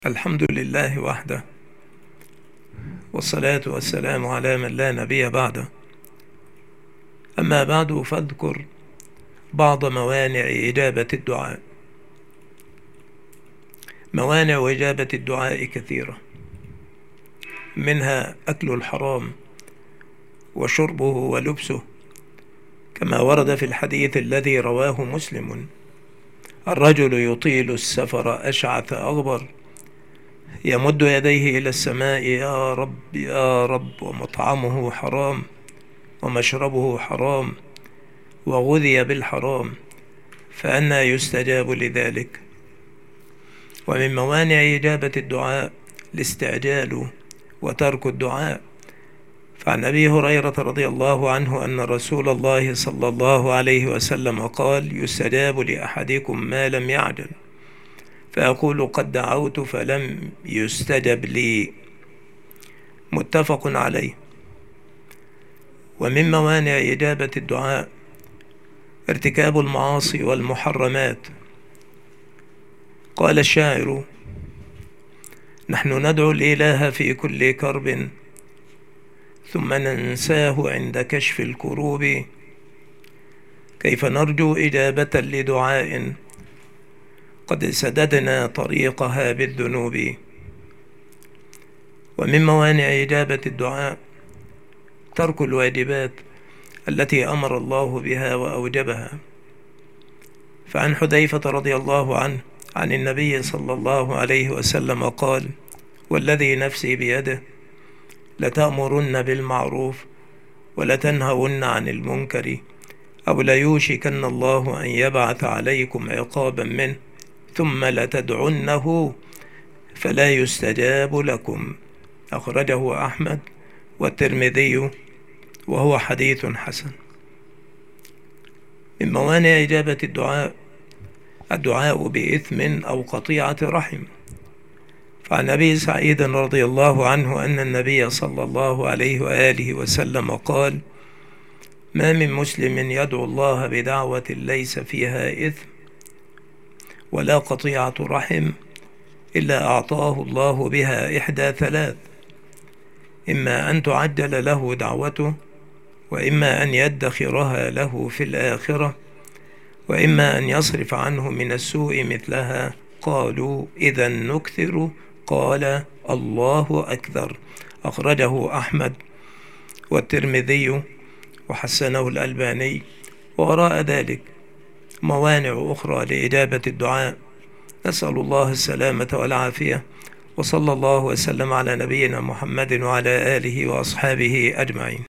الحمد لله وحده، والصلاة والسلام على من لا نبي بعده. أما بعد، فاذكر بعض موانع إجابة الدعاء. موانع إجابة الدعاء كثيرة، منها أكل الحرام وشربه ولبسه، كما ورد في الحديث الذي رواه مسلم: الرجل يطيل السفر أشعث أغبر يمد يديه إلى السماء: يا رب يا رب، ومطعمه حرام ومشربه حرام وغذي بالحرام، فأنى يستجاب لذلك. ومن موانع إجابة الدعاء الاستعجال وترك الدعاء. فعن أبي هريرة رضي الله عنه أن رسول الله صلى الله عليه وسلم قال: يستجاب لأحدكم ما لم يعجل، فأقول قد دعوت فلم يستجب لي. متفق عليه. ومن موانع إجابة الدعاء ارتكاب المعاصي والمحرمات. قال الشاعر: نحن ندعو الإله في كل كرب، ثم ننساه عند كشف الكروب، كيف نرجو إجابة لدعاء قد سددنا طريقها بالذنوب. ومن موانع إجابة الدعاء ترك الواجبات التي أمر الله بها وأوجبها. فعن حذيفة رضي الله عنه عن النبي صلى الله عليه وسلم قال: والذي نفسي بيده لتأمرن بالمعروف ولتنهون عن المنكر، أو ليوشكن الله أن يبعث عليكم عقابا منه، ثم لتدعنه فلا يستجاب لكم. أخرجه أحمد والترمذي وهو حديث حسن. من موانع إجابة الدعاء بإثم أو قطيعة رحم. فعن أبي سعيد رضي الله عنه أن النبي صلى الله عليه وآله وسلم قال: ما من مسلم يدعو الله بدعوة ليس فيها إثم ولا قطيعة رحم إلا أعطاه الله بها إحدى ثلاث: إما أن تعجل له دعوته، وإما أن يدخرها له في الآخرة، وإما أن يصرف عنه من السوء مثلها. قالوا: إذا نكثر؟ قال: الله أكثر. أخرجه أحمد والترمذي وحسنه الألباني. ووراء ذلك موانع أخرى لإجابة الدعاء. نسأل الله السلامة والعافية، وصلى الله وسلم على نبينا محمد وعلى آله وأصحابه أجمعين.